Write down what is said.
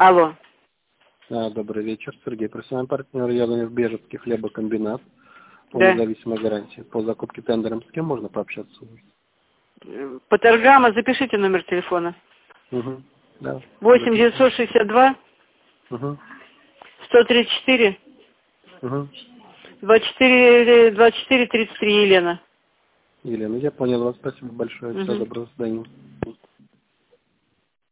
Алло. Добрый вечер, Сергей, профессиональный партнер Ягодный Бежецкий хлебокомбинат. По Да. независимой гарантии. По закупке тендером с кем можно пообщаться? По торгам запишите номер телефона. Угу. Да. 8 962 Угу. 134 Угу. 24 33 Елена. Елена, я понял вас. Спасибо большое. Всего доброго, до свидания.